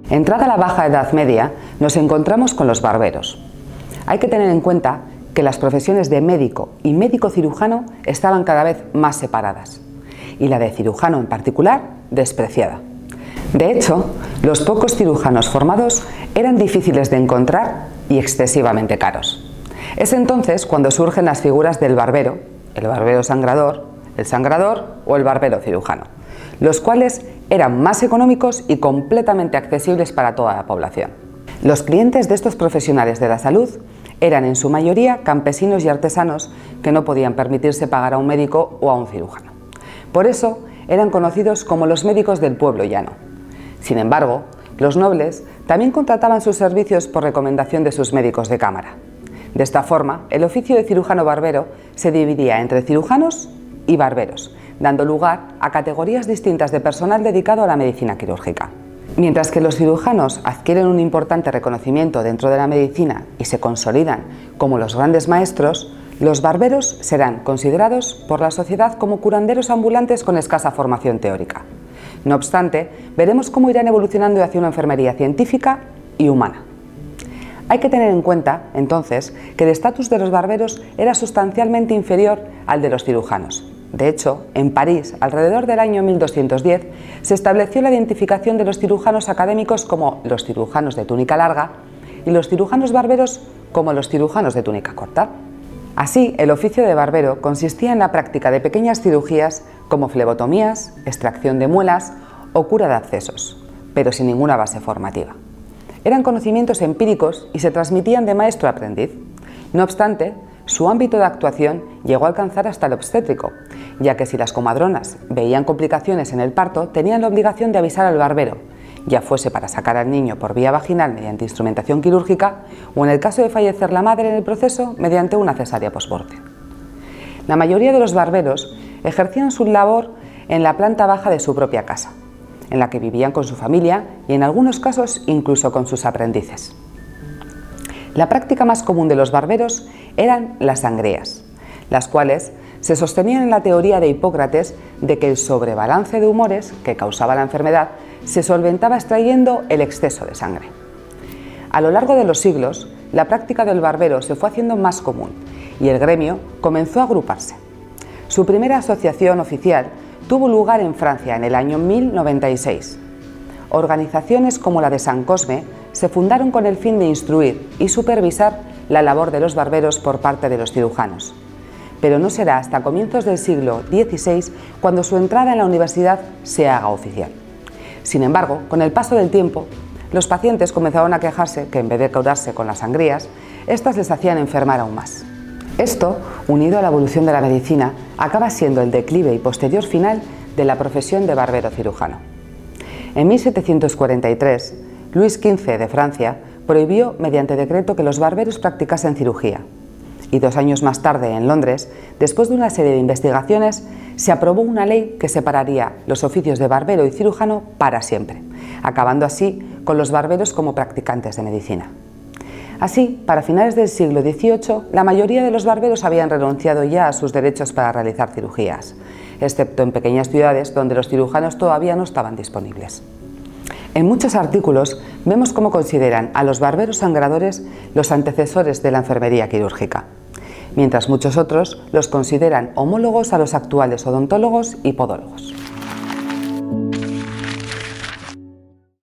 Entrada la Baja Edad Media, nos encontramos con los barberos. Hay que tener en cuenta que las profesiones de médico y médico cirujano estaban cada vez más separadas, y la de cirujano en particular despreciada. De hecho, los pocos cirujanos formados eran difíciles de encontrar y excesivamente caros. Es entonces cuando surgen las figuras del barbero, el barbero sangrador, el sangrador o el barbero cirujano, los cuales eran más económicos y completamente accesibles para toda la población. Los clientes de estos profesionales de la salud eran en su mayoría campesinos y artesanos que no podían permitirse pagar a un médico o a un cirujano. Por eso eran conocidos como los médicos del pueblo llano. Sin embargo, los nobles también contrataban sus servicios por recomendación de sus médicos de cámara. De esta forma, el oficio de cirujano barbero se dividía entre cirujanos y barberos, dando lugar a categorías distintas de personal dedicado a la medicina quirúrgica. Mientras que los cirujanos adquieren un importante reconocimiento dentro de la medicina y se consolidan como los grandes maestros, los barberos serán considerados por la sociedad como curanderos ambulantes con escasa formación teórica. No obstante, veremos cómo irán evolucionando hacia una enfermería científica y humana. Hay que tener en cuenta, entonces, que el estatus de los barberos era sustancialmente inferior al de los cirujanos. De hecho, en París, alrededor del año 1210, se estableció la identificación de los cirujanos académicos como los cirujanos de túnica larga y los cirujanos barberos como los cirujanos de túnica corta. Así, el oficio de barbero consistía en la práctica de pequeñas cirugías como flebotomías, extracción de muelas o cura de abscesos, pero sin ninguna base formativa. Eran conocimientos empíricos y se transmitían de maestro a aprendiz. No obstante, su ámbito de actuación llegó a alcanzar hasta el obstétrico, ya que si las comadronas veían complicaciones en el parto, tenían la obligación de avisar al barbero, ya fuese para sacar al niño por vía vaginal mediante instrumentación quirúrgica o en el caso de fallecer la madre en el proceso mediante una cesárea postmorte. La mayoría de los barberos ejercían su labor en la planta baja de su propia casa, en la que vivían con su familia y en algunos casos incluso con sus aprendices. La práctica más común de los barberos eran las sangrías, las cuales se sostenían en la teoría de Hipócrates de que el sobrebalance de humores que causaba la enfermedad se solventaba extrayendo el exceso de sangre. A lo largo de los siglos, la práctica del barbero se fue haciendo más común y el gremio comenzó a agruparse. Su primera asociación oficial tuvo lugar en Francia en el año 1096. Organizaciones como la de San Cosme se fundaron con el fin de instruir y supervisar la labor de los barberos por parte de los cirujanos. Pero no será hasta comienzos del siglo XVI cuando su entrada en la universidad se haga oficial. Sin embargo, con el paso del tiempo, los pacientes comenzaron a quejarse que en vez de curarse con las sangrías, estas les hacían enfermar aún más. Esto, unido a la evolución de la medicina, acaba siendo el declive y posterior final de la profesión de barbero cirujano. En 1743, Luis XV de Francia prohibió mediante decreto que los barberos practicasen cirugía. Y 2 años más tarde, en Londres, después de una serie de investigaciones, se aprobó una ley que separaría los oficios de barbero y cirujano para siempre, acabando así con los barberos como practicantes de medicina. Así, para finales del siglo XVIII, la mayoría de los barberos habían renunciado ya a sus derechos para realizar cirugías, excepto en pequeñas ciudades donde los cirujanos todavía no estaban disponibles. En muchos artículos vemos cómo consideran a los barberos sangradores los antecesores de la enfermería quirúrgica, mientras muchos otros los consideran homólogos a los actuales odontólogos y podólogos.